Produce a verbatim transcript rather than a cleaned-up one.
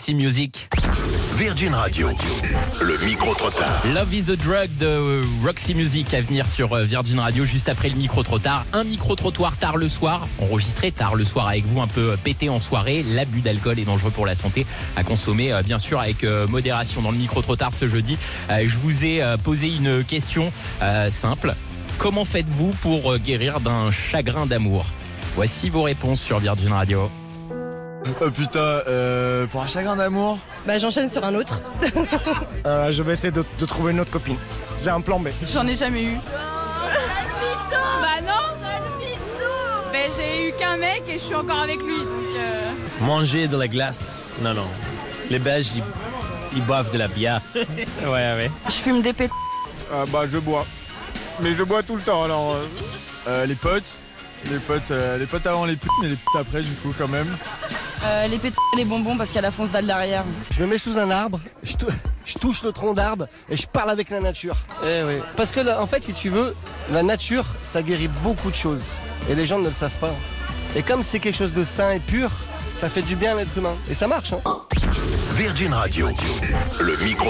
Roxy Music. Virgin Radio, le micro-trottoir. Love is a Drug de Roxy Music à venir sur Virgin Radio juste après le micro-trottoir. Un micro-trottoir tard le soir, enregistré tard le soir avec vous, un peu pété en soirée. L'abus d'alcool est dangereux pour la santé, à consommer bien sûr avec modération. Dans le micro-trottoir ce jeudi, je vous ai posé une question simple. Comment faites-vous pour guérir d'un chagrin d'amour ? Voici vos réponses sur Virgin Radio. Oh putain, euh, pour un chagrin d'amour Bah j'enchaîne sur un autre. euh, Je vais essayer de, de trouver une autre copine. J'ai un plan B. J'en ai jamais eu. Bah non. Bah j'ai eu qu'un mec et je suis encore avec lui donc euh... Manger de la glace. Non, non. Les Belges, ils, ils boivent de la bière. ouais, ouais. Je fume des pétards. Euh, bah je bois. Mais je bois tout le temps alors. Euh... euh, Les potes. Les potes, euh, les potes avant les putes, mais les putes après du coup quand même. Euh, les pétards et les bonbons parce qu'il y a la fonce dalle derrière. Je me mets sous un arbre, je, tou- je touche le tronc d'arbre et je parle avec la nature. Eh oui. Parce que là, en fait, si tu veux, la nature, ça guérit beaucoup de choses. Et les gens ne le savent pas. Et comme c'est quelque chose de sain et pur, ça fait du bien à l'être humain. Et ça marche, hein. Virgin Radio, le micro